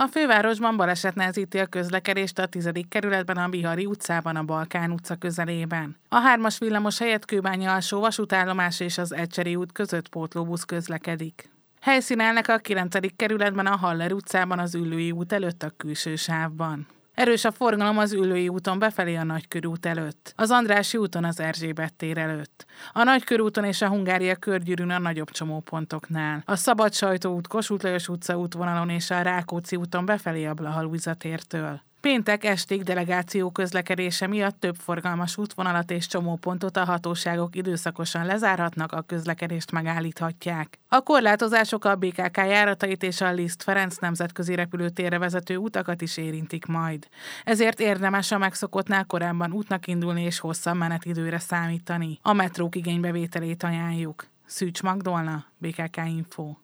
A fővárosban baleset nehezíti a közlekedést a 10. kerületben a Bihari utcában, a Balkán utca közelében. A 3-as villamos helyett Kőbánya alsó vasútállomás és az Ecseri út között pótlóbusz közlekedik. Helyszínelnek a 9. kerületben a Haller utcában, az Üllői út előtt a külső sávban. Erős a forgalom az Üllői úton befelé a Nagykörút előtt, az Andrássy úton az Erzsébet tér előtt, a Nagykörúton és a Hungária körgyűrűn a nagyobb csomópontoknál, a Szabad Sajtó út, Kossuth Lajos utca útvonalon és a Rákóczi úton befelé a Blaha Lujza tértől. Péntek estig delegáció közlekedése miatt több forgalmas útvonalat és csomópontot a hatóságok időszakosan lezárhatnak, a közlekedést megállíthatják. A korlátozások a BKK járatait és a Liszt Ferenc nemzetközi repülőtérre vezető utakat is érintik majd. Ezért érdemes a megszokottnál korábban útnak indulni és hosszabb menetidőre számítani. A metrók igénybevételét ajánljuk. Szűcs Magdolna, BKK Info.